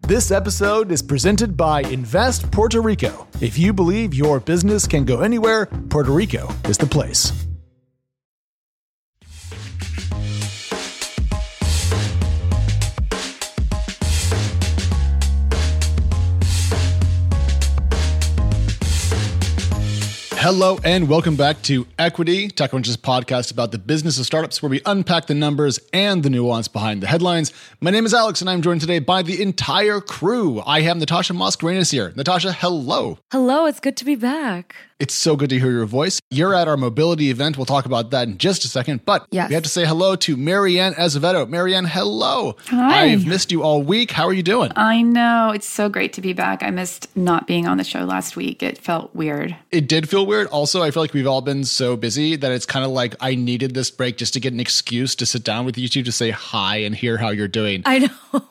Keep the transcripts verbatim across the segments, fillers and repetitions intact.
This episode is presented by Invest Puerto Rico. If you believe your business can go anywhere, Puerto Rico is the place. Hello and welcome back to Equity, TechCrunch's podcast about the business of startups, where we unpack the numbers and the nuance behind the headlines. My name is Alex, and I'm joined today by the entire crew. I have Natasha Mascarenhas here. Natasha, hello. Hello, it's good to be back. It's so good to hear your voice. You're at our mobility event. We'll talk about that in just a second. But yes. We have to say hello to Marianne Azevedo. Marianne, hello. Hi. I've missed you all week. How are you doing? I know. It's so great to be back. I missed not being on the show last week. It felt weird. It did feel weird. Also, I feel like we've all been so busy that it's kind of like I needed this break just to get an excuse to sit down with you two to say hi and hear how you're doing. I know.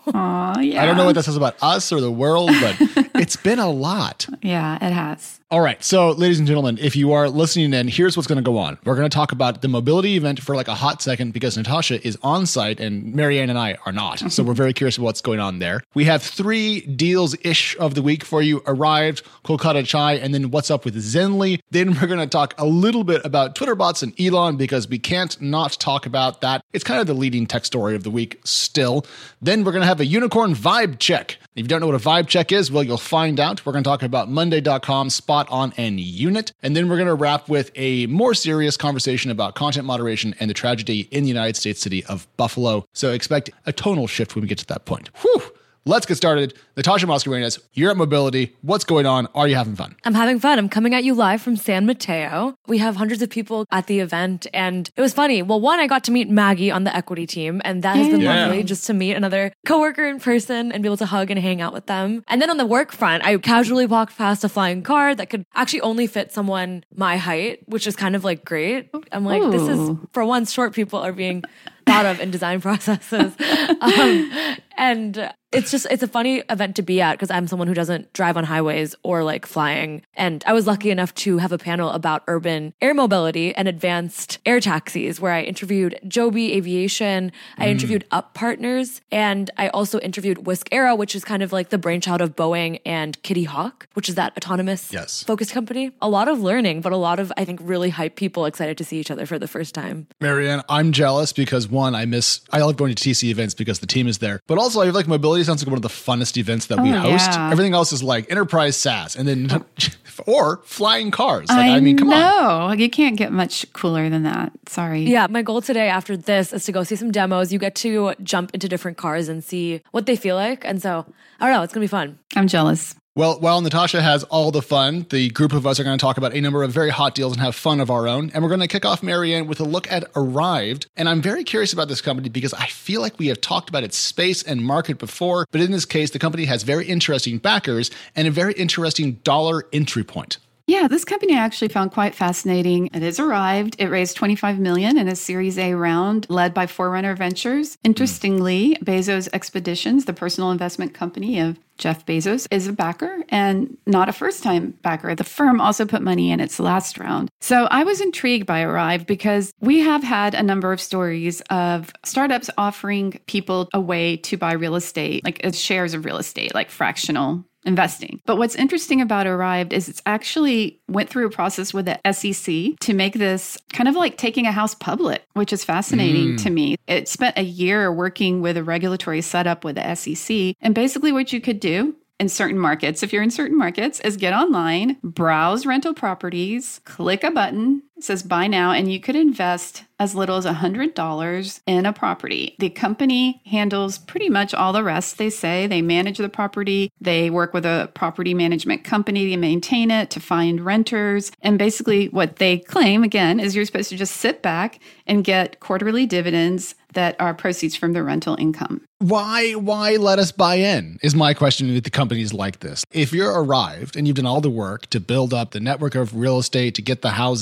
Aw, yeah. I don't know what that says about us or the world, but it's been a lot. Yeah, it has. All right. So, ladies and gentlemen, if you are listening in, here's what's going to go on. We're going to talk about the mobility event for like a hot second because Natasha is on site and Marianne and I are not. So we're very curious about what's going on there. We have three deals-ish of the week for you. Arrived, Kolkata Chai, and then what's up with Zenly. Then we're going to talk a little bit about Twitter bots and Elon because we can't not talk about that. It's kind of the leading tech story of the week still. Then we're going to have a unicorn vibe check. If you don't know what a vibe check is, well, you'll find out. We're going to talk about Monday dot com, Spot On, and Unit. And then we're going to wrap with a more serious conversation about content moderation and the tragedy in the United States city of Buffalo. So expect a tonal shift when we get to that point. Whew! Let's get started. Natasha Mascarenhas, you're at Mobility. What's going on? Are you having fun? I'm having fun. I'm coming at you live from San Mateo. We have hundreds of people at the event, and it was funny. Well, one, I got to meet Maggie on the Equity team, and that has been yeah. lovely just to meet another coworker in person and be able to hug and hang out with them. And then on the work front, I casually walked past a flying car that could actually only fit someone my height, which is kind of like great. I'm like, Ooh. this is, for once, short people are being thought of in design processes. Um, and it's just, it's a funny event to be at because I'm someone who doesn't drive on highways or like flying. And I was lucky enough to have a panel about urban air mobility and advanced air taxis where I interviewed Joby Aviation, I mm. interviewed Up Partners, and I also interviewed Wisk Aero, which is kind of like the brainchild of Boeing and Kitty Hawk, which is that autonomous yes. focused company. A lot of learning, but a lot of, I think, really hype people excited to see each other for the first time. Marianne, I'm jealous because one, I miss, I love going to T C events because the team is there, but also I feel like mobility sounds like one of the funnest events that oh, we host. Yeah. Everything else is like enterprise SaaS and then, or flying cars. Like, I, I mean, come know. on. You can't get much cooler than that. Sorry. Yeah, my goal today after this is to go see some demos. You get to jump into different cars and see what they feel like. And so, I don't know, it's going to be fun. I'm jealous. Well, while Natasha has all the fun, the group of us are going to talk about a number of very hot deals and have fun of our own. And we're going to kick off, Marianne, with a look at Arrived. And I'm very curious about this company because I feel like we have talked about its space and market before. But in this case, the company has very interesting backers and a very interesting dollar entry point. Yeah, this company I actually found quite fascinating. It has Arrived. It raised twenty-five million dollars in a Series A round led by Forerunner Ventures. Interestingly, Bezos Expeditions, the personal investment company of Jeff Bezos, is a backer and not a first-time backer. The firm also put money in its last round. So I was intrigued by Arrived because we have had a number of stories of startups offering people a way to buy real estate, like shares of real estate, like fractional investing. But what's interesting about Arrived is it's actually went through a process with the S E C to make this kind of like taking a house public, which is fascinating mm. to me. It spent a year working with a regulatory setup with the S E C. And basically what you could do in certain markets, if you're in certain markets, is get online, browse rental properties, click a button, it says buy now, and you could invest as little as one hundred dollars in a property. The company handles pretty much all the rest, they say. They manage the property. They work with a property management company to maintain it, to find renters. And basically what they claim, again, is you're supposed to just sit back and get quarterly dividends that are proceeds from the rental income. Why, why let us buy in is my question with the companies like this. If you're Arrived and you've done all the work to build up the network of real estate, to get the houses,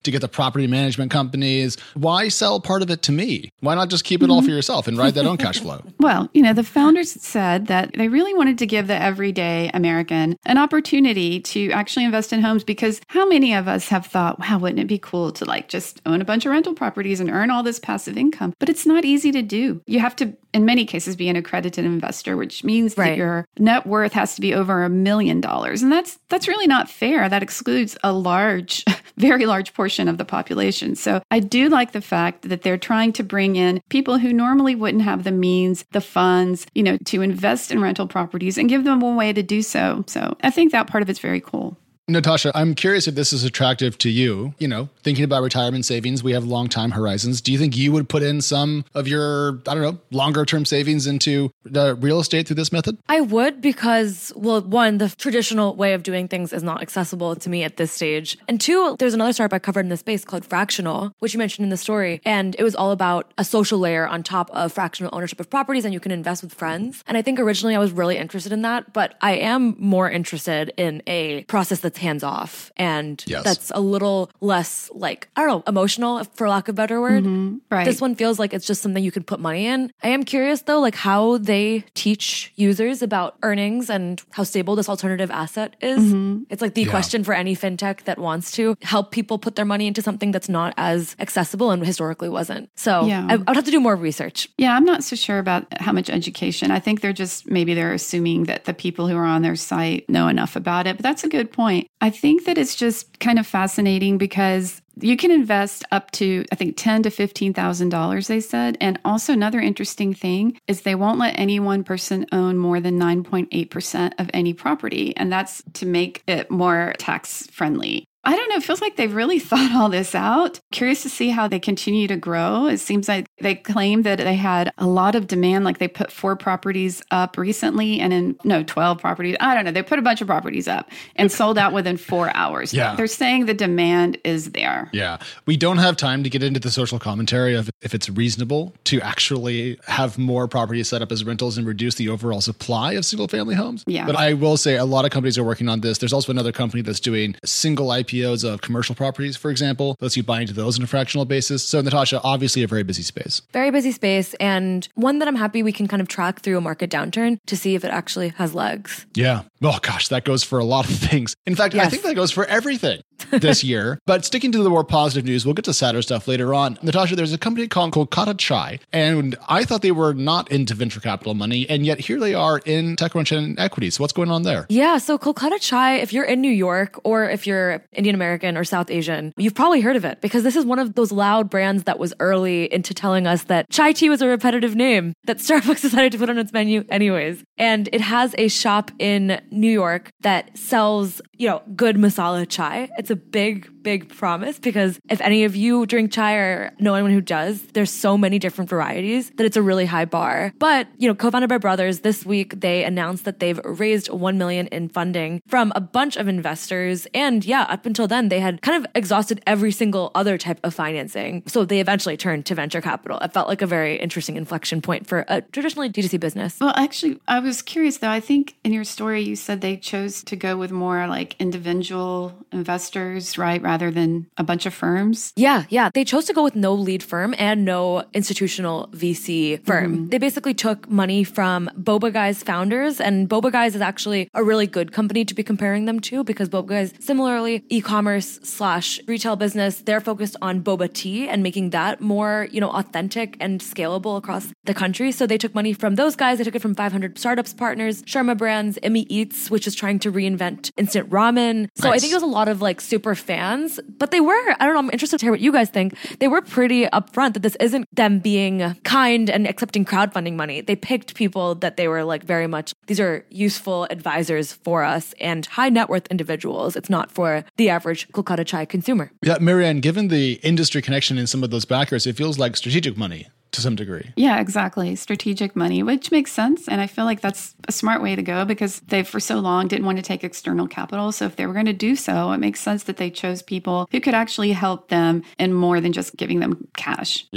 to get the property management companies. Why sell part of it to me? Why not just keep it all for yourself and ride that own cash flow? Well, you know, the founders said that they really wanted to give the everyday American an opportunity to actually invest in homes, because how many of us have thought, wow, wouldn't it be cool to like just own a bunch of rental properties and earn all this passive income? But it's not easy to do. You have to, in many cases, be an accredited investor, which means Right. that your net worth has to be over a million dollars. And that's that's really not fair. That excludes a large, very large portion of the population. So I do like the fact that they're trying to bring in people who normally wouldn't have the means, the funds, you know, to invest in rental properties and give them a way to do so. So I think that part of it's very cool. Natasha, I'm curious if this is attractive to you. You know, thinking about retirement savings, we have long time horizons. Do you think you would put in some of your, I don't know, longer term savings into the real estate through this method? I would, because, well, one, the traditional way of doing things is not accessible to me at this stage. And two, there's another startup I covered in this space called Fractional, which you mentioned in the story. And it was all about a social layer on top of fractional ownership of properties, and you can invest with friends. And I think originally I was really interested in that, but I am more interested in a process that's hands off and Yes. that's a little less like, I don't know, emotional, for lack of a better word. Mm-hmm. Right. This one feels like it's just something you can put money in. I am curious though, like how they teach users about earnings and how stable this alternative asset is. Mm-hmm. It's like the Yeah. question for any fintech that wants to help people put their money into something that's not as accessible and historically wasn't. So Yeah. I, I would have to do more research. Yeah, I'm not so sure about how much education. I think they're just, maybe they're assuming that the people who are on their site know enough about it. But that's a good point. I think that it's just kind of fascinating because you can invest up to, I think, ten thousand to fifteen thousand dollars, they said. And also another interesting thing is they won't let any one person own more than nine point eight percent of any property. And that's to make it more tax friendly. I don't know. It feels like they've really thought all this out. Curious to see how they continue to grow. It seems like they claim that they had a lot of demand, like they put four properties up recently and in, no, twelve properties. I don't know. They put a bunch of properties up and sold out within four hours. Yeah. They're saying the demand is there. Yeah. We don't have time to get into the social commentary of if it's reasonable to actually have more properties set up as rentals and reduce the overall supply of single family homes. Yeah. But I will say a lot of companies are working on this. There's also another company that's doing single I P Os of commercial properties, for example. Lets you buy into those on a fractional basis. So Natasha, obviously a very busy space. Very busy space, and one that I'm happy we can kind of track through a market downturn to see if it actually has legs. Yeah. Oh gosh, that goes for a lot of things. In fact, I Yes. think that goes for everything this year. But sticking to the more positive news, we'll get to sadder stuff later on. Natasha, there's a company called Kolkata Chai, and I thought they were not into venture capital money, and yet here they are in TechCrunch and equities. So what's going on there? Yeah, so Kolkata Chai, if you're in New York or if you're Indian American or South Asian, you've probably heard of it because this is one of those loud brands that was early into telling us that chai tea was a repetitive name that Starbucks decided to put on its menu anyways. And it has a shop in New York that sells, you know, good masala chai. It's a big, big promise because if any of you drink chai or know anyone who does, there's so many different varieties that it's a really high bar. But, you know, co-founded by brothers, this week they announced that they've raised one million dollars in funding from a bunch of investors. And yeah, up until then, they had kind of exhausted every single other type of financing. So they eventually turned to venture capital. It felt like a very interesting inflection point for a traditionally D two C business. Well, actually, I was curious though. I think in your story, you said they chose to go with more like individual investors, right? Rather than a bunch of firms. Yeah, yeah. They chose to go with no lead firm and no institutional V C firm. Mm-hmm. They basically took money from Boba Guy's founders, and Boba Guy's is actually a really good company to be comparing them to because Boba Guy's similarly e-commerce slash retail business. They're focused on boba tea and making that more, you know, authentic and scalable across the country. So they took money from those guys. They took it from five hundred startups partners, Sharma Brands, Emmy Eats, which is trying to reinvent instant ramen. So nice. I think it was a lot of like super fans, but they were, I don't know, I'm interested to hear what you guys think. They were pretty upfront that this isn't them being kind and accepting crowdfunding money. They picked people that they were like very much, these are useful advisors for us and high net worth individuals. It's not for the average Kolkata Chai consumer. Yeah, Marianne, given the industry connection in some of those backers, it feels like strategic money to some degree. Yeah, exactly. Strategic money, which makes sense. And I feel like that's a smart way to go because they, for so long, didn't want to take external capital. So if they were going to do so, it makes sense that they chose people who could actually help them in more than just giving them cash. Yeah.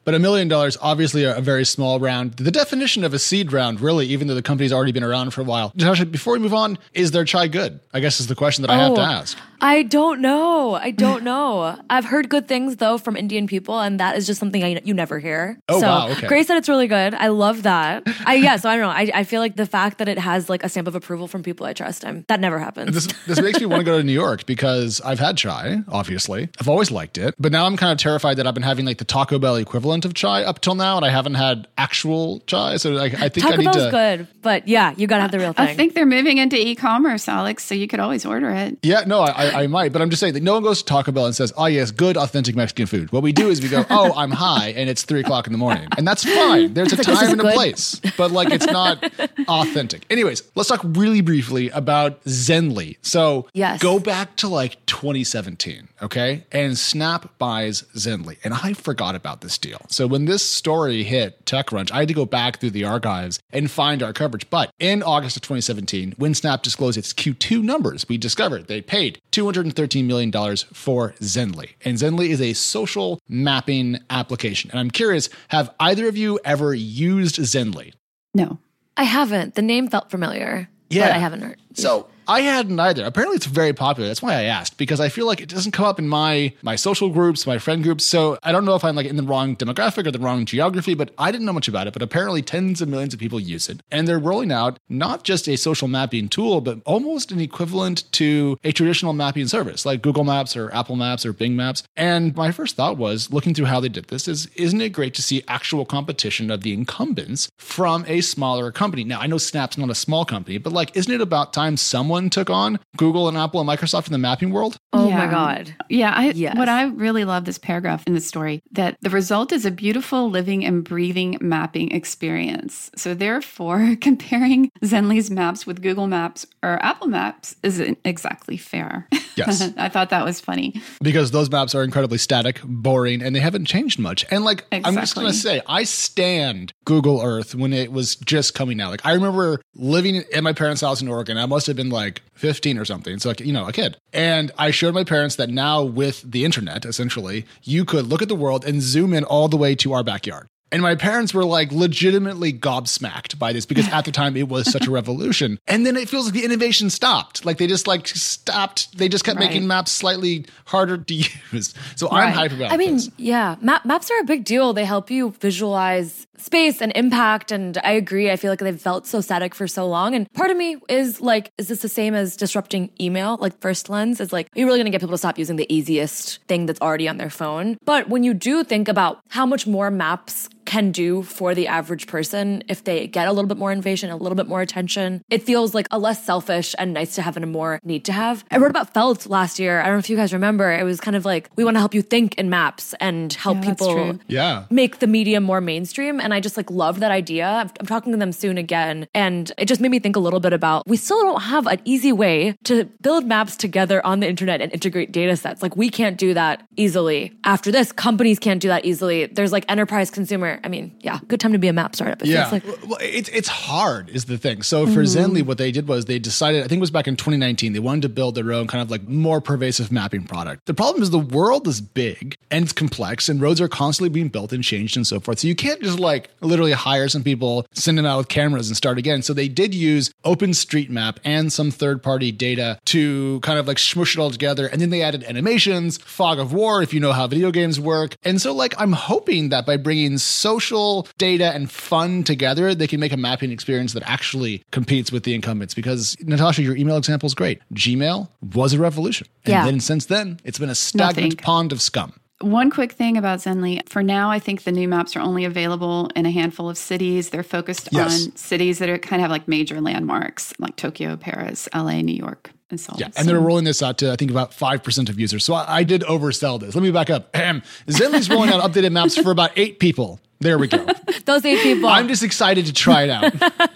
But a million dollars, obviously a, a very small round. The definition of a seed round, really, even though the company's already been around for a while. Natasha, before we move on, is their chai good? I guess is the question that I have to ask. I don't know. I don't know. I've heard good things, though, from Indian people, and that is just something I, you never hear. Oh, so, wow. Okay. Grace said it's really good. I love that. I Yeah, so I don't know. I, I feel like the fact that it has like a stamp of approval from people I trust, I'm, that never happens. This, this makes me want to go to New York because I've had chai, obviously. I've always liked it. But now I'm kind of terrified that I've been having like the Taco Bell equivalent of chai up till now, and I haven't had actual chai. So I, I think Taco I need Bell's to... good, but yeah, you got to have the real thing. I think they're moving into e-commerce, Alex, so you could always order it. Yeah, no, I, I might. But I'm just saying that no one goes to Taco Bell and says, oh, yes, good, authentic Mexican food. What we do is we go, oh, I'm high, and it's three o'clock in the morning. And that's fine. There's a Like, this time is and a good. place. But like, it's not authentic. Anyways, let's talk really briefly about Zenly. So Yes. go back to like twenty seventeen, okay? And Snap buys Zenly. And I forgot about this deal. So when this story hit TechCrunch, I had to go back through the archives and find our coverage. But in August of twenty seventeen, when Snap disclosed its Q two numbers, we discovered they paid two hundred thirteen million dollars for Zenly. And Zenly is a social mapping application. And I'm curious, have either of you ever used Zenly? No. I haven't. The name felt familiar, Yeah. but I haven't heard. So I hadn't either. Apparently it's very popular. That's why I asked, because I feel like it doesn't come up in my my social groups, my friend groups. So I don't know if I'm like in the wrong demographic or the wrong geography, but I didn't know much about it. But apparently tens of millions of people use it. And they're rolling out not just a social mapping tool, but almost an equivalent to a traditional mapping service like Google Maps or Apple Maps or Bing Maps. And my first thought was, looking through how they did this, is isn't it great to see actual competition of the incumbents from a smaller company? Now, I know Snap's not a small company, but like, isn't it about time someone took on Google and Apple and Microsoft in the mapping world? Oh Yeah. my God. Yeah, I, Yes. what I really love this paragraph in the story, that the result is a beautiful living and breathing mapping experience. So therefore, comparing Zenly's maps with Google Maps or Apple Maps isn't exactly fair. Yes. I thought that was funny. Because those maps are incredibly static, boring, and they haven't changed much. And like, I'm just going to Exactly. say, I stand Google Earth when it was just coming out. Like, I remember living at my parents' house in Oregon. I must have been like fifteen or something. So like, you know, a kid. And I showed my parents that now with the internet, essentially, you could look at the world and zoom in all the way to our backyard. And my parents were like legitimately gobsmacked by this because at the time it was such a revolution. And then it feels like the innovation stopped. Like they just like stopped. They just kept Right. making maps slightly harder to use. So I'm Right. hyped about I mean, this. yeah, map, maps are a big deal. They help you visualize space and impact. And I agree. I feel like they've felt so static for so long. And part of me is like, is this the same as disrupting email? Like First Lens is like, are you really going to get people to stop using the easiest thing that's already on their phone? But when you do think about how much more maps can do for the average person if they get a little bit more innovation, a little bit more attention, it feels like a less selfish and nice to have and a more need to have. I wrote about Felt last year. I don't know if you guys remember. It was kind of like, we want to help you think in maps and help Yeah, that's people true. Yeah. make the medium more mainstream. And I just like love that idea. I'm, I'm talking to them soon again. And it just made me think a little bit about, we still don't have an easy way to build maps together on the internet and integrate data sets. Like we can't do that easily. After this, companies can't do that easily. There's like enterprise consumer. I mean, yeah, good time to be a map startup. It Yeah. feels like. Well, it's it's hard is the thing. So for Mm-hmm. Zenly, what they did was they decided, I think it was back in twenty nineteen, they wanted to build their own kind of like more pervasive mapping product. The problem is the world is big and it's complex and roads are constantly being built and changed and so forth. So you can't just like literally hire some people, send them out with cameras and start again. So they did use OpenStreetMap and some third-party data to kind of like smush it all together. And then they added animations, fog of war, if you know how video games work. And so like I'm hoping that by bringing social data and fun together, they can make a mapping experience that actually competes with the incumbents. Because Natasha, your email example is great. Gmail was a revolution. And Yeah. then since then, it's been a stagnant Nothing. pond of scum. One quick thing about Zenly. For now, I think the new maps are only available in a handful of cities. They're focused Yes. on cities that are kind of have like major landmarks, like Tokyo, Paris, L A, New York, and so on. Yeah, and they're rolling this out to, I think, about five percent of users. So I, I did oversell this. Let me back up. Zenly's rolling out updated maps for about eight people. There we go. Those eight people. I'm just excited to try it out.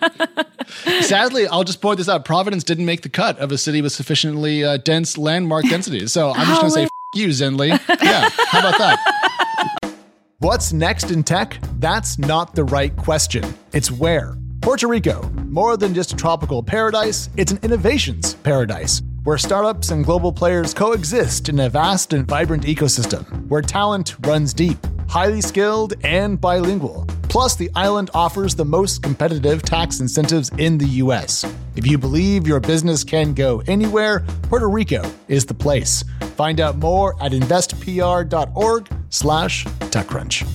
Sadly, I'll just point this out. Providence didn't make the cut of a city with sufficiently uh, dense landmark densities. So I'm just going to say, F- you, Zenly. Yeah, how about that? What's next in tech? That's not the right question. It's where. Puerto Rico, more than just a tropical paradise, it's an innovations paradise, where startups and global players coexist in a vast and vibrant ecosystem, where talent runs deep, highly skilled, and bilingual. Plus, the island offers the most competitive tax incentives in the U S. If you believe your business can go anywhere, Puerto Rico is the place. Find out more at investpr.org slash TechCrunch.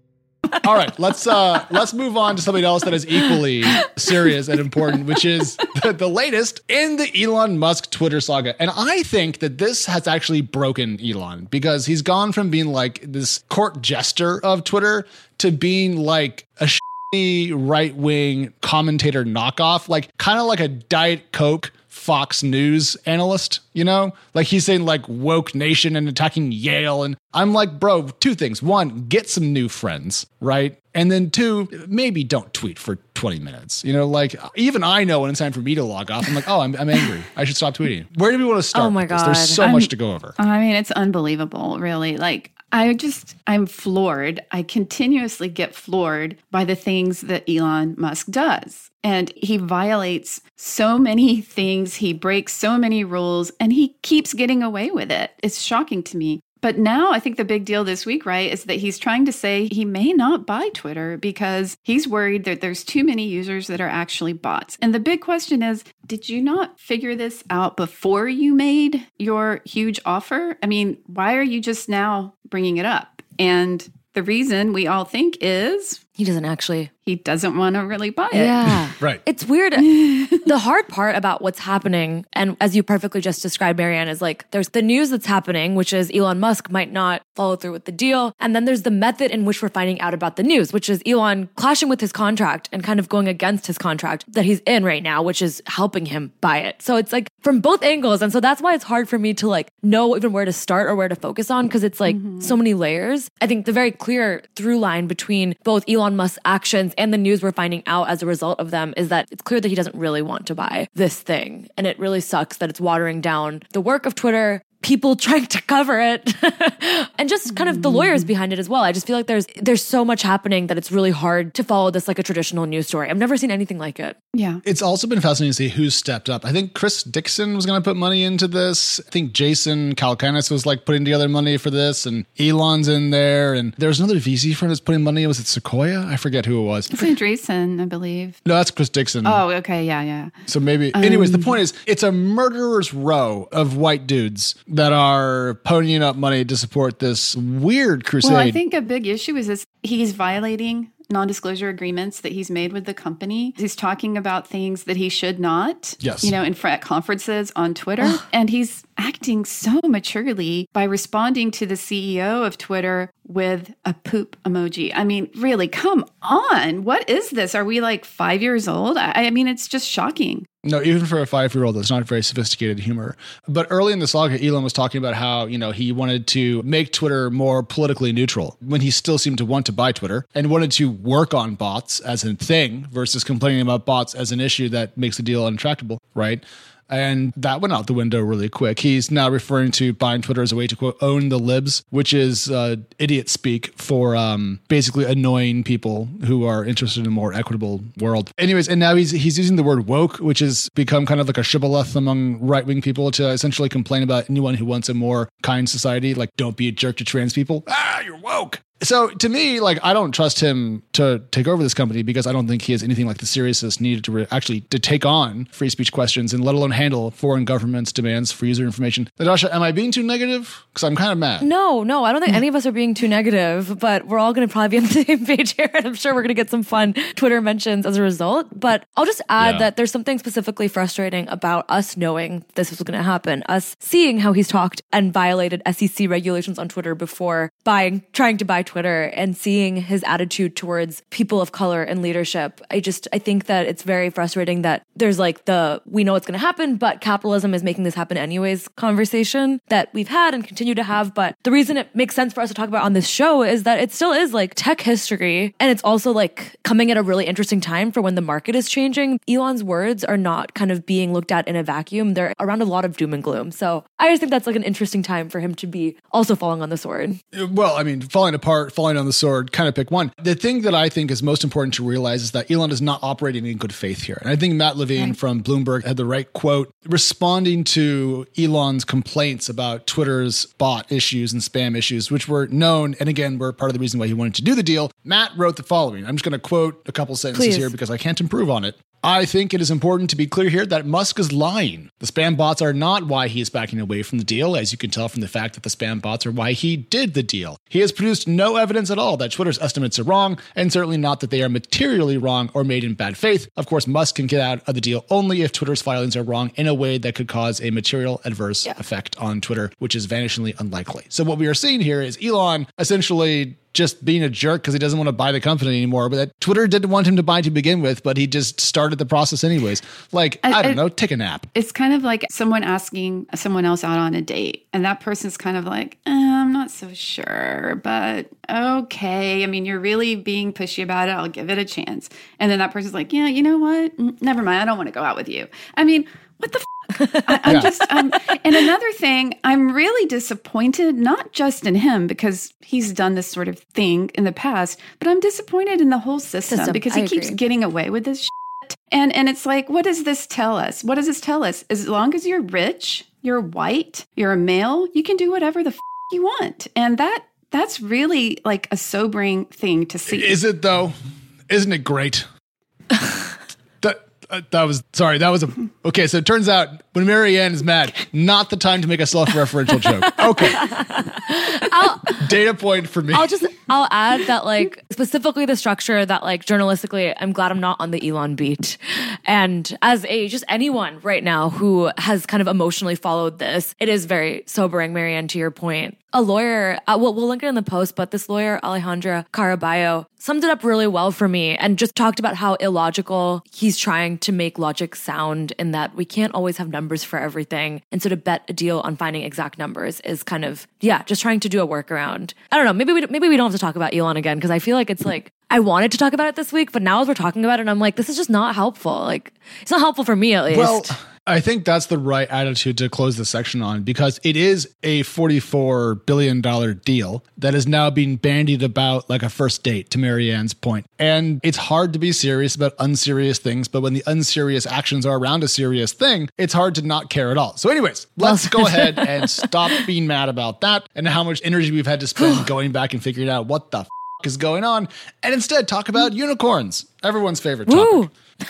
All right, let's uh, let's move on to something else that is equally serious and important, which is the, the latest in the Elon Musk Twitter saga. And I think that this has actually broken Elon because he's gone from being like this court jester of Twitter to being like a shitty right-wing commentator knockoff, like kind of like a Diet Coke Fox News analyst, you know? Like he's saying like woke nation and attacking Yale. And I'm like, bro, two things. One, get some new friends, right? And then two, maybe don't tweet for twenty minutes. You know, like even I know when it's time for me to log off. I'm like, oh, I'm, I'm angry. I should stop tweeting. Where do we want to start? Oh my God. There's so I'm, much to go over. I mean, it's unbelievable, really. Like, I just, I'm floored. I continuously get floored by the things that Elon Musk does. And he violates so many things. He breaks so many rules and he keeps getting away with it. It's shocking to me. But now I think the big deal this week, right, is that he's trying to say he may not buy Twitter because he's worried that there's too many users that are actually bots. And the big question is, did you not figure this out before you made your huge offer? I mean, why are you just now bringing it up? And the reason we all think is he doesn't actually. He doesn't want to really buy it. Yeah. Right. It's weird. The hard part about what's happening, and as you perfectly just described, Marianne, is like there's the news that's happening, which is Elon Musk might not follow through with the deal. And then there's the method in which we're finding out about the news, which is Elon clashing with his contract and kind of going against his contract that he's in right now, which is helping him buy it. So it's like from both angles. And so that's why it's hard for me to like know even where to start or where to focus on because it's like mm-hmm. so many layers. I think the very clear through line between both Elon Musk's actions and the news we're finding out as a result of them is that it's clear that he doesn't really want to buy this thing. And it really sucks that it's watering down the work of Twitter, people trying to cover it, and just kind of the lawyers behind it as well. I just feel like there's there's so much happening that it's really hard to follow this like a traditional news story. I've never seen anything like it. Yeah. It's also been fascinating to see who's stepped up. I think Chris Dixon was going to put money into this. I think Jason Calacanis was like putting together money for this, and Elon's in there. And there's another V C firm that's putting money. Was it Sequoia? I forget who it was. It's Andreessen, I believe. No, that's Chris Dixon. Oh, okay. Yeah, yeah. So maybe, Um, anyways, the point is it's a murderer's row of white dudes that are ponying up money to support this weird crusade. Well, I think a big issue is this, he's violating non-disclosure agreements that he's made with the company. He's talking about things that he should not, yes. you know, in front conferences on Twitter. And he's acting so maturely by responding to the C E O of Twitter with a poop emoji. I mean, really, come on. What is this? Are we like five years old? I, I mean, it's just shocking. No, even for a five-year-old, it's not very sophisticated humor. But early in the saga, Elon was talking about how, you know, he wanted to make Twitter more politically neutral when he still seemed to want to buy Twitter and wanted to work on bots as a thing versus complaining about bots as an issue that makes the deal unattractable, right? And that went out the window really quick. He's now referring to buying Twitter as a way to, quote, own the libs, which is uh, idiot speak for um, basically annoying people who are interested in a more equitable world. Anyways, and now he's he's using the word woke, which has become kind of like a shibboleth among right-wing people to essentially complain about anyone who wants a more kind society. Like, don't be a jerk to trans people. Ah, you're woke. So to me, like, I don't trust him to take over this company because I don't think he has anything like the seriousness needed to re- actually to take on free speech questions and let alone handle foreign governments' demands for user information. Natasha, am I being too negative? Because I'm kind of mad. No, no, I don't think any of us are being too negative, but we're all going to probably be on the same page here. And I'm sure we're going to get some fun Twitter mentions as a result. But I'll just add Yeah. that there's something specifically frustrating about us knowing this was going to happen, us seeing how he's talked and violated S E C regulations on Twitter before buying, trying to buy Twitter, and seeing his attitude towards people of color and leadership. I just, I think that it's very frustrating that there's like the, we know it's going to happen, but capitalism is making this happen anyways conversation that we've had and continue to have. But the reason it makes sense for us to talk about on this show is that it still is like tech history. And it's also like coming at a really interesting time for when the market is changing. Elon's words are not kind of being looked at in a vacuum. They're around a lot of doom and gloom. So I just think that's like an interesting time for him to be also falling on the sword. Well, I mean, falling apart part, falling on the sword, kind of pick one. The thing that I think is most important to realize is that Elon is not operating in good faith here. And I think Matt Levine right. from Bloomberg had the right quote responding to Elon's complaints about Twitter's bot issues and spam issues, which were known, and again, were part of the reason why he wanted to do the deal. Matt wrote the following. I'm just going to quote a couple sentences Please. here because I can't improve on it. I think it is important to be clear here that Musk is lying. The spam bots are not why he is backing away from the deal, as you can tell from the fact that the spam bots are why he did the deal. He has produced no evidence at all that Twitter's estimates are wrong, and certainly not that they are materially wrong or made in bad faith. Of course, Musk can get out of the deal only if Twitter's filings are wrong in a way that could cause a material adverse yeah. effect on Twitter, which is vanishingly unlikely. So what we are seeing here is Elon essentially just being a jerk because he doesn't want to buy the company anymore, but that Twitter didn't want him to buy to begin with, but he just started the process anyways. Like, I, I don't I, know, take a nap. It's kind of like someone asking someone else out on a date, and that person's kind of like, eh, I'm not so sure, but okay. I mean, you're really being pushy about it. I'll give it a chance. And then that person's like, yeah, you know what? Never mind. I don't want to go out with you. I mean, what the f- I, I'm yeah. just, um, and another thing, I'm really disappointed, not just in him because he's done this sort of thing in the past, but I'm disappointed in the whole system, system. because he I keeps agree. getting away with this shit. And, and it's like, what does this tell us? What does this tell us? As long as you're rich, you're white, you're a male, you can do whatever the f- you want. And that that's really like a sobering thing to see. Is it though? Isn't it great? Uh, that was, sorry, that was a, okay, so it turns out when Marianne is mad, not the time to make a self-referential joke. Okay. I'll, Data point for me. I'll just, I'll add that like, specifically the structure that like journalistically, I'm glad I'm not on the Elon beat. And as a, just anyone right now who has kind of emotionally followed this, it is very sobering, Marianne, to your point. A lawyer, uh, we'll, we'll link it in the post, but this lawyer, Alejandra Caraballo, summed it up really well for me and just talked about how illogical he's trying to make logic sound in that we can't always have numbers for everything. And so to bet a deal on finding exact numbers is kind of, yeah, just trying to do a workaround. I don't know, maybe we, maybe we don't have to talk about Elon again because I feel like it's like, I wanted to talk about it this week, but now as we're talking about it, I'm like, this is just not helpful. Like, it's not helpful for me at least. Well, I think that's the right attitude to close the section on because it is a forty-four billion dollars deal that is now being bandied about like a first date, to Marianne's point. And it's hard to be serious about unserious things, but when the unserious actions are around a serious thing, it's hard to not care at all. So anyways, let's go ahead and stop being mad about that and how much energy we've had to spend going back and figuring out what the f- is going on, and instead talk about unicorns, everyone's favorite topic. Woo.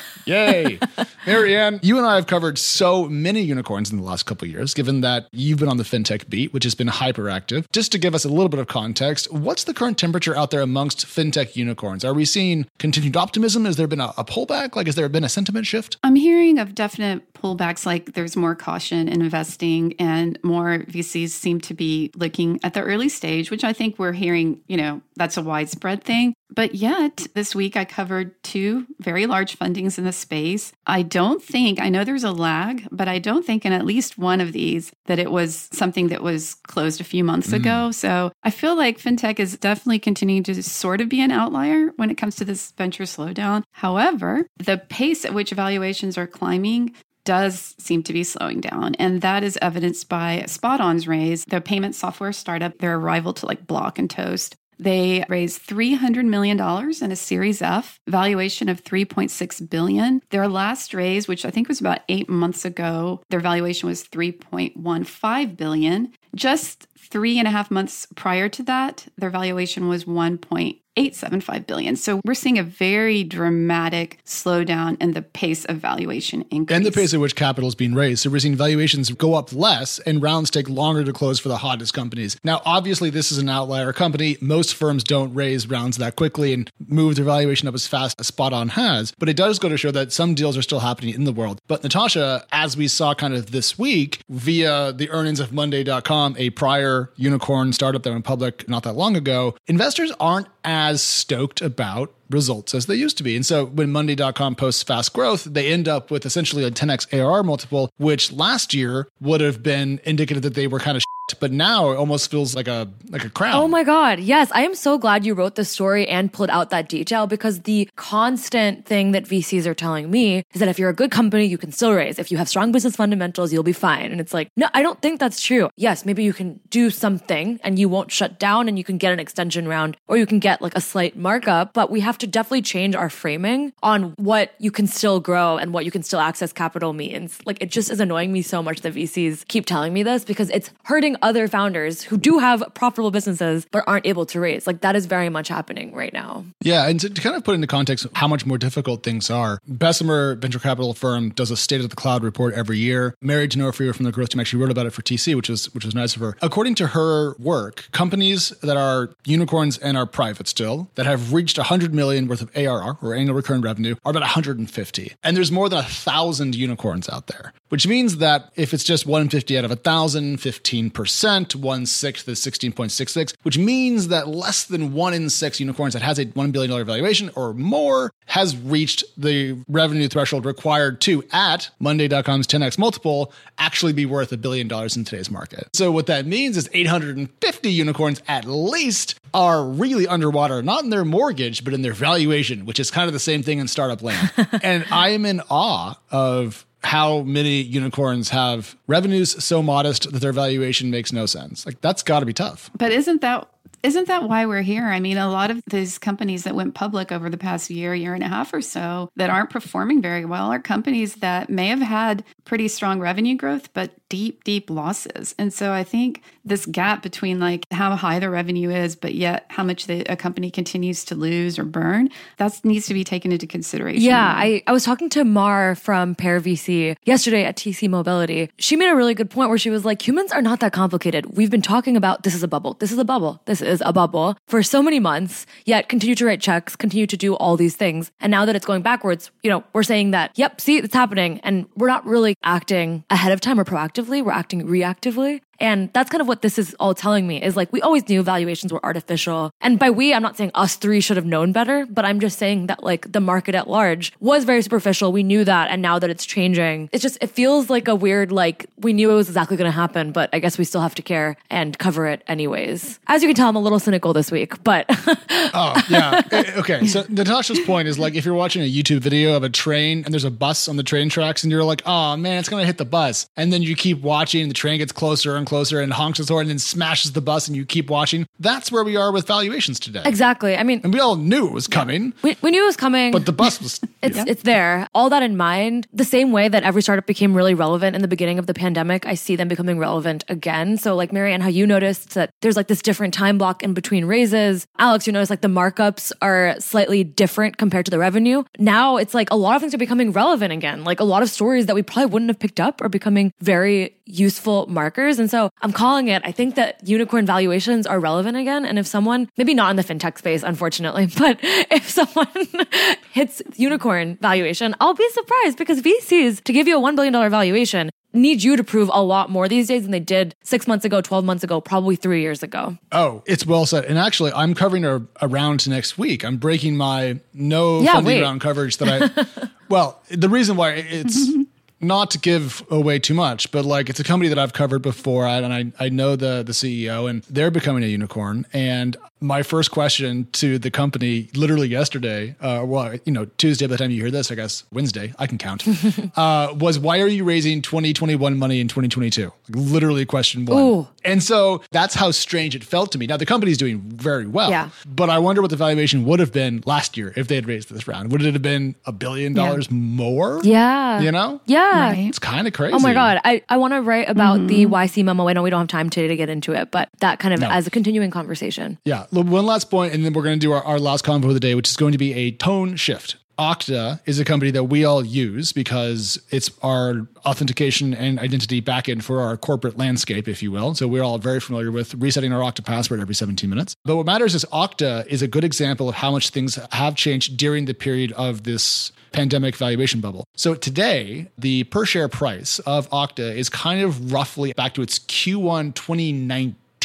Yay. Marianne, you and I have covered so many unicorns in the last couple of years, given that you've been on the fintech beat, which has been hyperactive. Just to give us a little bit of context, what's the current temperature out there amongst fintech unicorns? Are we seeing continued optimism? Has there been a, a pullback? Like, has there been a sentiment shift? I'm hearing of definite pullbacks, like there's more caution in investing and more V Cs seem to be looking at the early stage, which I think we're hearing, you know, that's a widespread thing. But yet, this week I covered two very large fundings in the space. I don't think, I know there's a lag, but I don't think in at least one of these that it was something that was closed a few months mm. ago. So I feel like fintech is definitely continuing to sort of be an outlier when it comes to this venture slowdown. However, the pace at which valuations are climbing does seem to be slowing down. And that is evidenced by SpotOn's raise, the payment software startup, their rival to like Block and Toast. They raised three hundred million dollars in a Series F, valuation of three point six billion dollars. Their last raise, which I think was about eight months ago, their valuation was three point one five billion dollars. Just three and a half months prior to that, their valuation was one point eight seven five billion dollars. So we're seeing a very dramatic slowdown in the pace of valuation increase. And the pace at which capital is being raised. So we're seeing valuations go up less and rounds take longer to close for the hottest companies. Now, obviously, this is an outlier company. Most firms don't raise rounds that quickly and move their valuation up as fast as SpotOn has. But it does go to show that some deals are still happening in the world. But Natasha, as we saw kind of this week via the earnings of Monday dot com, a prior unicorn startup that went public not that long ago, investors aren't as stoked about results as they used to be. And so when Monday dot com posts fast growth, they end up with essentially a ten x A R R multiple, which last year would have been indicative that they were kind of but now it almost feels like a like a crown. Oh my God. Yes. I am so glad you wrote this story and pulled out that detail, because the constant thing that V Cs are telling me is that if you're a good company, you can still raise. If you have strong business fundamentals, you'll be fine. And it's like, no, I don't think that's true. Yes, maybe you can do something and you won't shut down and you can get an extension round or you can get like a slight markup, but we have to definitely change our framing on what you can still grow and what you can still access capital means. Like, it just is annoying me so much that V Cs keep telling me this, because it's hurting other founders who do have profitable businesses but aren't able to raise. Like, that is very much happening right now. Yeah, and to, to kind of put into context how much more difficult things are, Bessemer venture capital firm does a state of the cloud report every year. Mary Tenorifer from the growth team actually wrote about it for T C, which was which was nice of her. According to her work, companies that are unicorns and are private still, that have reached one hundred million worth of A R R, or annual recurring revenue, are about one hundred fifty. And there's more than a thousand unicorns out there, which means that if it's just one hundred fifty out of one thousand, fifteen percent, one sixth is sixteen point six six, which means that less than one in six unicorns that has a one billion dollars valuation or more has reached the revenue threshold required to, at Monday dot com's ten X multiple, actually be worth a billion dollars in today's market. So what that means is eight hundred fifty unicorns at least are really underwater, not in their mortgage, but in their valuation, which is kind of the same thing in startup land. And I am in awe of how many unicorns have revenues so modest that their valuation makes no sense. Like, that's got to be tough. But isn't that Isn't that why we're here? I mean, a lot of these companies that went public over the past year, year and a half or so that aren't performing very well are companies that may have had pretty strong revenue growth, but deep, deep losses. And so I think this gap between like how high the revenue is, but yet how much the, a company continues to lose or burn, that needs to be taken into consideration. Yeah, I, I was talking to Mar from Pear V C yesterday at T C Mobility. She made a really good point where she was like, humans are not that complicated. We've been talking about this is a bubble. This is a bubble. This is a bubble for so many months, yet continue to write checks, continue to do all these things. And now that it's going backwards, you know, we're saying that, yep, see, it's happening. And we're not really acting ahead of time or proactively. We're acting reactively. And that's kind of what this is all telling me, is like, we always knew valuations were artificial. And by we, I'm not saying us three should have known better, but I'm just saying that like the market at large was very superficial. We knew that. And now that it's changing, it's just, it feels like a weird, like we knew it was exactly going to happen, but I guess we still have to care and cover it anyways. As you can tell, I'm a little cynical this week, but. Oh, yeah. Okay. So Natasha's point is like, if you're watching a YouTube video of a train and there's a bus on the train tracks and you're like, oh man, it's going to hit the bus. And then you keep watching and the train gets closer and closer and honks its horn and then smashes the bus and you keep watching. That's where we are with valuations today. Exactly. I mean, and we all knew it was coming. We, we knew it was coming. But the bus was... it's yeah. it's there. All that in mind, the same way that every startup became really relevant in the beginning of the pandemic, I see them becoming relevant again. So like Marianne, how you noticed that there's like this different time block in between raises. Alex, you notice like the markups are slightly different compared to the revenue. Now it's like a lot of things are becoming relevant again. Like a lot of stories that we probably wouldn't have picked up are becoming very useful markers. And so I'm calling it, I think that unicorn valuations are relevant again. And if someone, maybe not in the fintech space, unfortunately, but if someone hits unicorn valuation, I'll be surprised, because V Cs, to give you a one billion dollars valuation, need you to prove a lot more these days than they did six months ago, twelve months ago, probably three years ago. Oh, it's well said. And actually, I'm covering a, a round next week. I'm breaking my no yeah, funding wait. round coverage that I, well, the reason why it's not to give away too much, but like it's a company that I've covered before, and I, I know the, the C E O, and they're becoming a unicorn. And my first question to the company literally yesterday, uh, well, you know, Tuesday by the time you hear this, I guess Wednesday, I can count, uh, was why are you raising twenty twenty-one money in twenty twenty-two? Like, literally question one. Ooh. And so that's how strange it felt to me. Now the company's doing very well, yeah. but I wonder what the valuation would have been last year if they had raised this round. Would it have been a billion dollars yeah. more? Yeah. You know? Yeah. Right. It's kind of crazy. Oh my God. I, I want to write about mm-hmm. the Y C memo. I know we don't have time today to get into it, but that kind of no. as a continuing conversation. Yeah. One last point, and then we're going to do our, our last convo of the day, which is going to be a tone shift. Okta is a company that we all use because it's our authentication and identity backend for our corporate landscape, if you will. So we're all very familiar with resetting our Okta password every seventeen minutes. But what matters is Okta is a good example of how much things have changed during the period of this pandemic valuation bubble. So today, the per share price of Okta is kind of roughly back to its Q one twenty nineteen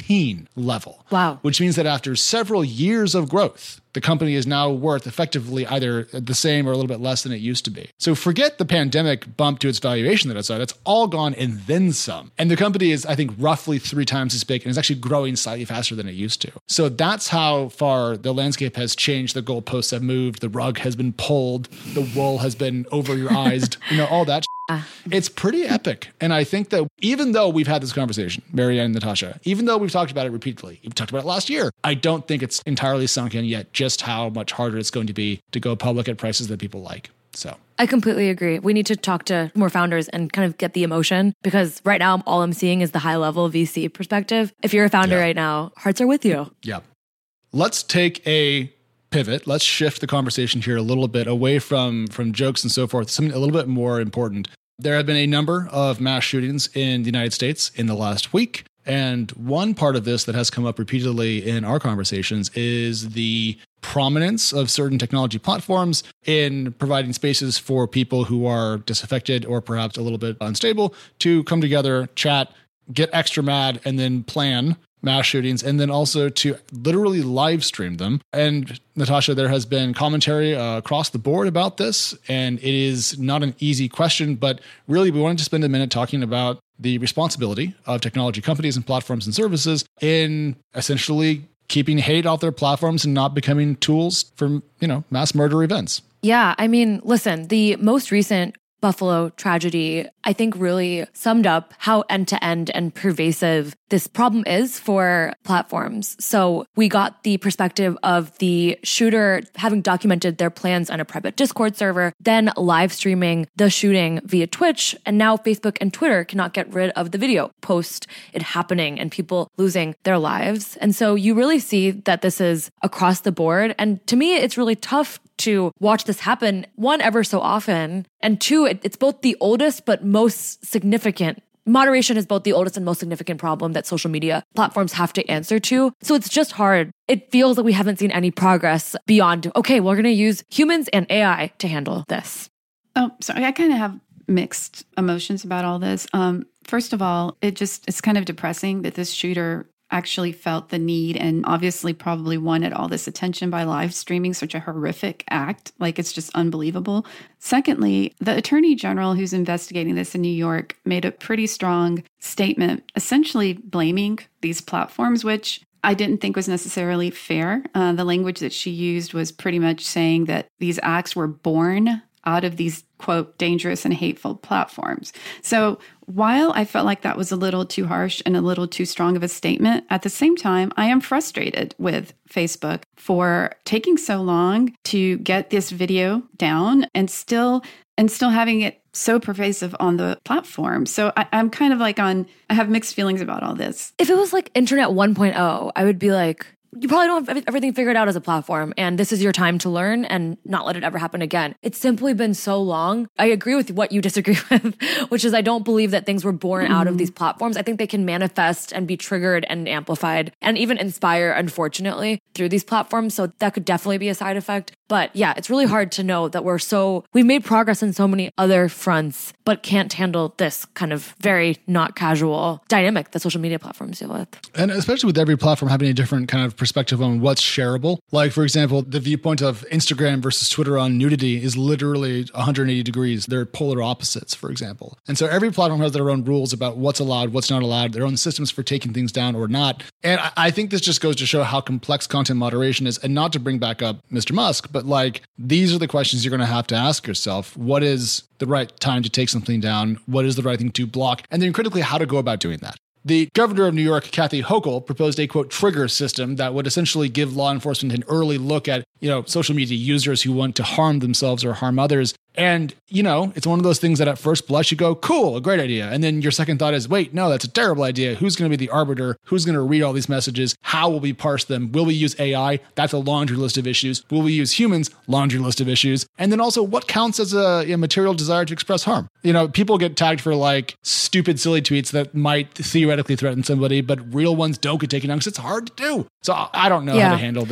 seventeen level. Wow. Which means that after several years of growth, the company is now worth effectively either the same or a little bit less than it used to be. So forget the pandemic bump to its valuation that it's at. It's all gone and then some. And the company is, I think, roughly three times as big and is actually growing slightly faster than it used to. So that's how far the landscape has changed. The goalposts have moved. The rug has been pulled. The wool has been over your eyes. You know, all that. Uh. It's pretty epic. And I think that even though we've had this conversation, Marianne and Natasha, even though we've talked about it repeatedly, we've talked about it last year, I don't think it's entirely sunk in yet just how much harder it's going to be to go public at prices that people like. So I completely agree. We need to talk to more founders and kind of get the emotion, because right now all I'm seeing is the high level V C perspective. If you're a founder yeah. right now, hearts are with you. Yeah. Let's take a pivot. Let's shift the conversation here a little bit away from, from jokes and so forth, something a little bit more important. There have been a number of mass shootings in the United States in the last week. And one part of this that has come up repeatedly in our conversations is the prominence of certain technology platforms in providing spaces for people who are disaffected or perhaps a little bit unstable to come together, chat, get extra mad, and then plan mass shootings, and then also to literally live stream them. And Natasha, there has been commentary uh, across the board about this, and it is not an easy question, but really we wanted to spend a minute talking about the responsibility of technology companies and platforms and services in essentially keeping hate off their platforms and not becoming tools for, you know, mass murder events. Yeah, I mean, listen, the most recent Buffalo tragedy, I think, really summed up how end-to-end and pervasive this problem is for platforms. So we got the perspective of the shooter having documented their plans on a private Discord server, then live streaming the shooting via Twitch, and now Facebook and Twitter cannot get rid of the video post it happening and people losing their lives. And so you really see that this is across the board. And to me, it's really tough to watch this happen, one, ever so often, and two, it, it's both the oldest but most significant. Moderation is both the oldest and most significant problem that social media platforms have to answer to. So it's just hard. It feels like we haven't seen any progress beyond, okay, we're going to use humans and A I to handle this. Oh, sorry. I kind of have mixed emotions about all this. Um, first of all, it just, it's kind of depressing that this shooter actually felt the need and obviously probably wanted all this attention by live streaming such a horrific act. Like, it's just unbelievable. Secondly, the attorney general who's investigating this in New York made a pretty strong statement, essentially blaming these platforms, which I didn't think was necessarily fair. Uh, the language that she used was pretty much saying that these acts were born out of these, quote, dangerous and hateful platforms. So while I felt like that was a little too harsh and a little too strong of a statement, at the same time, I am frustrated with Facebook for taking so long to get this video down and still and still having it so pervasive on the platform. So I, I'm kind of like on, I have mixed feelings about all this. If it was like Internet one point oh, I would be like, you probably don't have everything figured out as a platform, and this is your time to learn and not let it ever happen again. It's simply been so long. I agree with what you disagree with, which is I don't believe that things were born mm-hmm. out of these platforms. I think they can manifest and be triggered and amplified and even inspire, unfortunately, through these platforms. So that could definitely be a side effect. But yeah, it's really hard to know that we're so, we've made progress in so many other fronts, but can't handle this kind of very not casual dynamic that social media platforms deal with. And especially with every platform having a different kind of perspective on what's shareable. Like, for example, the viewpoint of Instagram versus Twitter on nudity is literally one hundred eighty degrees. They're polar opposites, for example. And so every platform has their own rules about what's allowed, what's not allowed, their own systems for taking things down or not. And I think this just goes to show how complex content moderation is. And not to bring back up Mister Musk, but like, these are the questions you're going to have to ask yourself. What is the right time to take something down? What is the right thing to block? And then critically, how to go about doing that. The governor of New York, Kathy Hochul, proposed a, quote, trigger system that would essentially give law enforcement an early look at, you know, social media users who want to harm themselves or harm others. And, you know, it's one of those things that at first blush you go, cool, a great idea. And then your second thought is, wait, no, that's a terrible idea. Who's going to be the arbiter? Who's going to read all these messages? How will we parse them? Will we use A I? That's a laundry list of issues. Will we use humans? Laundry list of issues. And then also, what counts as a, a material desire to express harm? You know, people get tagged for like stupid, silly tweets that might theoretically threaten somebody, but real ones don't get taken down because it's hard to do. So I don't know yeah. how to handle this.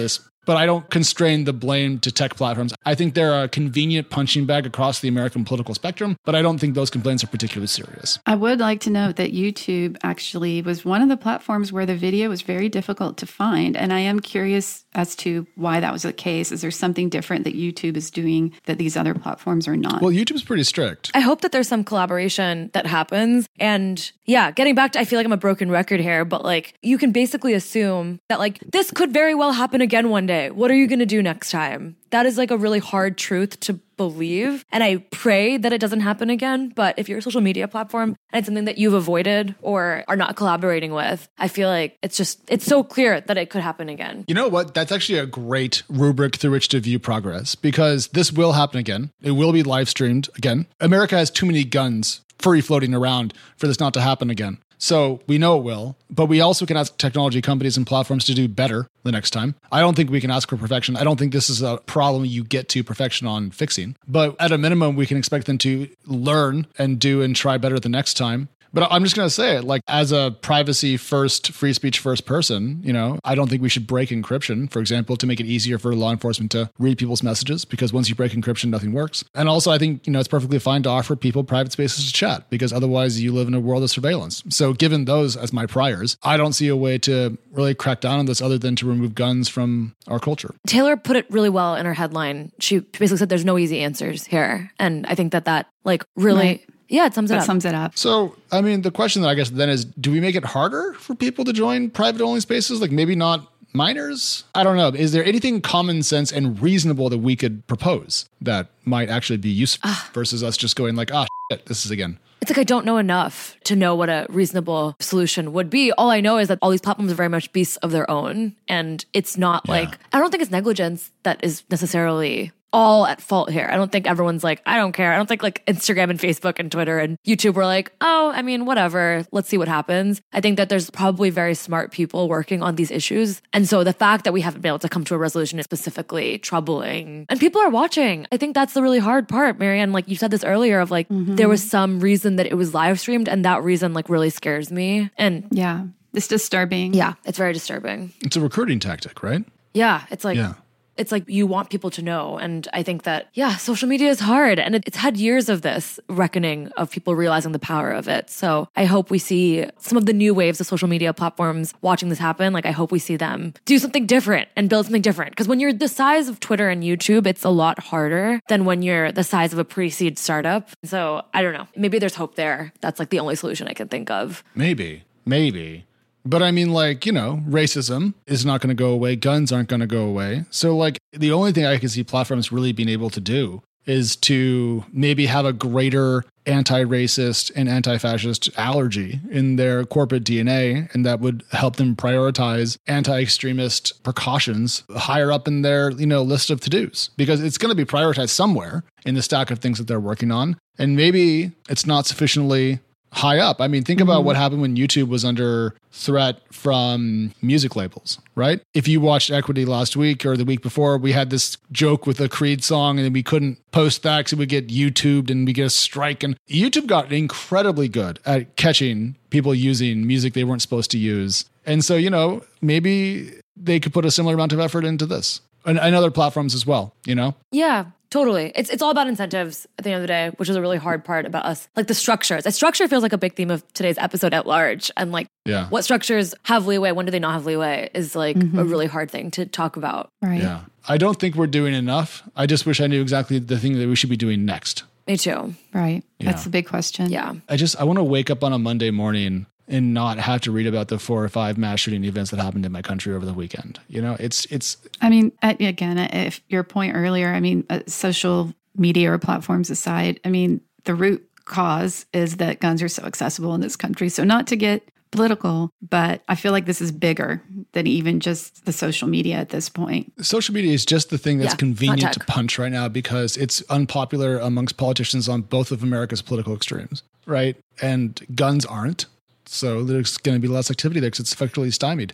but I don't constrain the blame to tech platforms. I think they're a convenient punching bag across the American political spectrum, but I don't think those complaints are particularly serious. I would like to note that YouTube actually was one of the platforms where the video was very difficult to find. And I am curious as to why that was the case. Is there something different that YouTube is doing that these other platforms are not? Well, YouTube's pretty strict. I hope that there's some collaboration that happens. And yeah, getting back to, I feel like I'm a broken record here, but like you can basically assume that like this could very well happen again one day. What are you going to do next time? That is like a really hard truth to believe. And I pray that it doesn't happen again. But if you're a social media platform and it's something that you've avoided or are not collaborating with, I feel like it's just, it's so clear that it could happen again. You know what? That's actually a great rubric through which to view progress, because this will happen again. It will be live streamed again. America has too many guns free floating around for this not to happen again. So we know it will, but we also can ask technology companies and platforms to do better the next time. I don't think we can ask for perfection. I don't think this is a problem you get to perfection on fixing, but at a minimum, we can expect them to learn and do and try better the next time. But I'm just going to say it, like as a privacy first, free speech first person, you know, I don't think we should break encryption, for example, to make it easier for law enforcement to read people's messages, because once you break encryption, nothing works. And also, I think, you know, it's perfectly fine to offer people private spaces to chat, because otherwise you live in a world of surveillance. So given those as my priors, I don't see a way to really crack down on this other than to remove guns from our culture. Taylor put it really well in her headline. She basically said there's no easy answers here. And I think that that like really... Right. Yeah, it sums it that up. sums it up. So, I mean, the question that I guess then is, do we make it harder for people to join private only spaces? Like maybe not minors? I don't know. Is there anything common sense and reasonable that we could propose that might actually be useful uh, versus us just going like, ah, shit, this is again. It's like I don't know enough to know what a reasonable solution would be. All I know is that all these platforms are very much beasts of their own. And it's not yeah. like, I don't think it's negligence that is necessarily all at fault here. I don't think everyone's like, I don't care. I don't think like Instagram and Facebook and Twitter and YouTube were like, oh, I mean, whatever. Let's see what happens. I think that there's probably very smart people working on these issues. And so the fact that we haven't been able to come to a resolution is specifically troubling. And people are watching. I think that's the really hard part, Marianne. Like you said this earlier of like, mm-hmm. there was some reason that it was live streamed, and that reason like really scares me. And yeah, it's disturbing. Yeah, it's very disturbing. It's a recruiting tactic, right? Yeah, it's like... Yeah. It's like you want people to know. And I think that, yeah, social media is hard. And it, it's had years of this reckoning of people realizing the power of it. So I hope we see some of the new waves of social media platforms watching this happen. Like I hope we see them do something different and build something different. Because when you're the size of Twitter and YouTube, it's a lot harder than when you're the size of a pre-seed startup. So I don't know. Maybe there's hope there. That's like the only solution I can think of. Maybe. Maybe. But I mean, like, you know, racism is not going to go away. Guns aren't going to go away. So, like, the only thing I can see platforms really being able to do is to maybe have a greater anti-racist and anti-fascist allergy in their corporate D N A, and that would help them prioritize anti-extremist precautions higher up in their, you know, list of to-dos, because it's going to be prioritized somewhere in the stack of things that they're working on. And maybe it's not sufficiently high up. I mean, think about mm-hmm. what happened when YouTube was under threat from music labels, right? If you watched Equity last week or the week before, we had this joke with a Creed song and then we couldn't post that because it would get YouTubed and we get a strike. And YouTube got incredibly good at catching people using music they weren't supposed to use. And so, you know, maybe they could put a similar amount of effort into this and, and other platforms as well, you know? Yeah. Totally. It's it's all about incentives at the end of the day, which is a really hard part about us. Like the structures. The structure feels like a big theme of today's episode at large. And like yeah. what structures have leeway, when do they not have leeway is like mm-hmm. a really hard thing to talk about. Right. Yeah. I don't think we're doing enough. I just wish I knew exactly the thing that we should be doing next. Me too. Right. Yeah. That's the big question. Yeah. I just, I want to wake up on a Monday morning and not have to read about the four or five mass shooting events that happened in my country over the weekend. You know, it's, it's, I mean, again, if your point earlier, I mean, uh, social media or platforms aside, I mean, the root cause is that guns are so accessible in this country. So not to get political, but I feel like this is bigger than even just the social media at this point. Social media is just the thing that's yeah, convenient to punch right now because it's unpopular amongst politicians on both of America's political extremes, right? And guns aren't. So there's going to be less activity there because it's effectively stymied.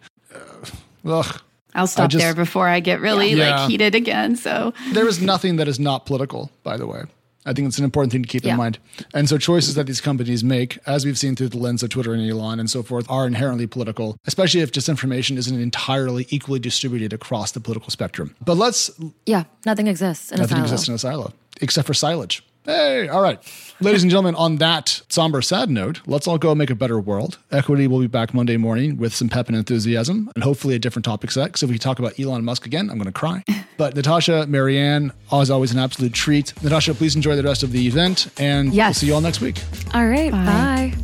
Uh, ugh. I'll stop just, there before I get really yeah. like heated again. So there is nothing that is not political, by the way. I think it's an important thing to keep Yeah. in mind. And so choices that these companies make, as we've seen through the lens of Twitter and Elon and so forth, are inherently political, especially if disinformation isn't entirely equally distributed across the political spectrum. But let's, Yeah, nothing exists in nothing a silo. exists in a silo, except for silage. Hey, all right. Ladies and gentlemen, on that somber, sad note, let's all go make a better world. Equity will be back Monday morning with some pep and enthusiasm and hopefully a different topic set. So if we talk about Elon Musk again, I'm going to cry. But Natasha, Marianne, as always, an absolute treat. Natasha, please enjoy the rest of the event and Yes. we'll see you all next week. All right, Bye. bye.